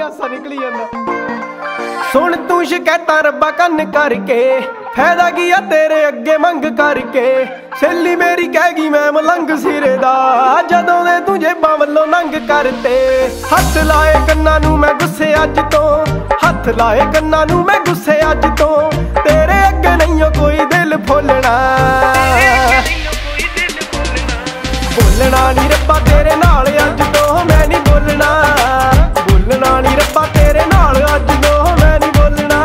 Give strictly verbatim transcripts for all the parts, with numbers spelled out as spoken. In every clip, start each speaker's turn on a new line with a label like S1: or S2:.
S1: ਹਾਸਾ ਨਿਕਲੀ ਜਾਂਦਾ। ਸੁਣ ਤੂੰ ਸ਼ਿਕਾਇਤਾਂ ਰੱਬਾ ਕੰਨ ਕਰਕੇ, ਫਾਇਦਾ ਕੀ ਆ ਤੇਰੇ ਅੱਗੇ ਮੰਗ ਕਰਕੇ। ਸਹੇਲੀ ਮੇਰੀ ਕਹਿ ਗਈ ਮੈਂ ਮਲੰਗ ਸਿਰੇ ਦਾ, ਜਦੋਂ ਦੇ ਤੂੰ ਜੇਬਾਂ ਵੱਲੋਂ ਨੰਗ ਕਰਤੇ। ਹੱਥ ਲਾਏ ਕੰਨਾਂ ਨੂੰ ਮੈਂ ਗੁੱਸੇ ਅੱਜ ਤੋਂ, ਹੱਥ ਲਾਏ ਕੰਨਾਂ ਨੂੰ ਮੈਂ ਗੁੱਸੇ ਅੱਜ ਤੋਂ। ਤੇਰੇ ਅੱਗੇ ਨਹੀਂ ਓ ਕੋਈ ਦਿਲ ਫੋਲਣਾ, ਬੋਲਣਾ ਨੀ ਰੱਬਾ ਤੇਰੇ ਨਾਲ ਅੱਜ ਤੋਂ ਮੈਂ ਨੀ ਬੋਲਣਾ। ਬੋਲਣਾ ਨੀ ਰੱਬਾ ਤੇਰੇ ਨਾਲ ਅੱਜ ਤੋਂ ਮੈਂ ਨੀ ਬੋਲਣਾ।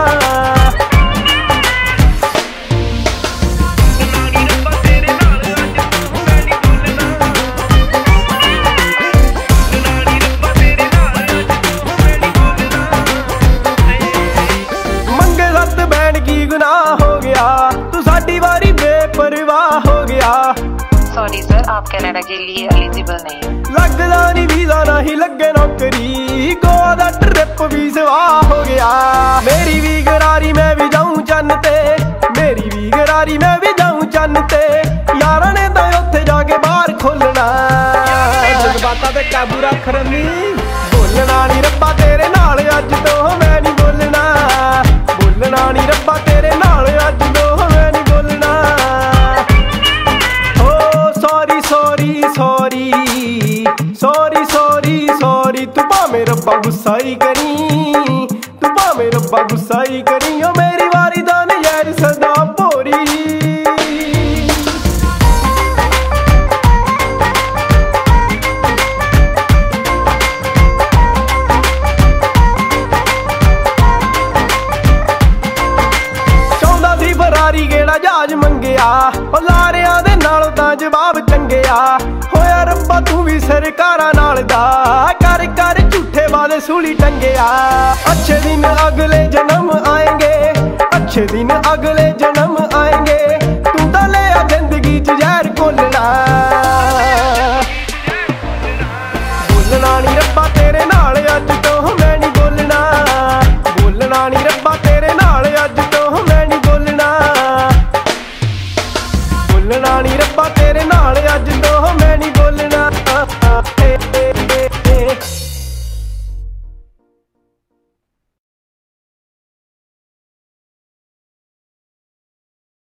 S1: ਮੰਗੇ ਸੱਤ ਬੈਣ ਕੀ ਗੁਨਾਹ ਹੋ ਗਿਆ, ਤੂੰ ਸਾਡੀ ਵਾਰੀ ਬੇਪਰਵਾਹ ਹੋ ਗਿਆ।
S2: सॉरी सर, आप कनाडा के लिए एलिजिबल नहीं है।
S1: लगदा नी वीजा नहीं लगे नौकरी, गोवा दा ट्रिप भी सवाह हो गया। मेरी भी गरारी मैं भी जाऊं चन्न ते, मेरी भी गरारी मैं भी जाऊं चन्न ते। यारां ने तां उत्थे जाके बाहर खोलना, जज्बातां ते काबू रख रमी। बोलना नी रब्बा तेरे नाल अज तो मैं नी बोलना, बोलना नी रब्बा तेरे नाल अज तो मैं नी बोलना। Sorry sorry sorry sorry sorry, तू भावें रब्बा गुस्सा ही करी, तू भावें रब्बा गुस्सा ही करी। ओ मेरी वारी दा नज़र सदा भोरी। ਚਾਹੁੰਦਾ ਸੀ ਫਰਾਰੀ ਗੇੜਾ ਜਹਾਜ਼ ਮੰਗਿਆ, ਉਹ ਲਾਰਿਆਂ ਦੇ ਨਾਲ ਤਾਂ ਜਵਾਬ ਚੰਗਿਆ। ਹੋਇਆ ਰੱਬਾ ਤੂੰ ਵੀ ਸਰਕਾਰਾਂ ਨਾਲ ਦਾ, ਕਰ ਕਰ ਝੂਠੇ ਵਾਲੇ ਸੂਲੀ ਟੰਗਿਆ। ਅੱਛੇ ਦਿਨ ਅਗਲੇ ਜਨਮ ਆਏਂਗੇ, ਅੱਛੇ ਦਿਨ ਅਗਲੇ ਜਨਮ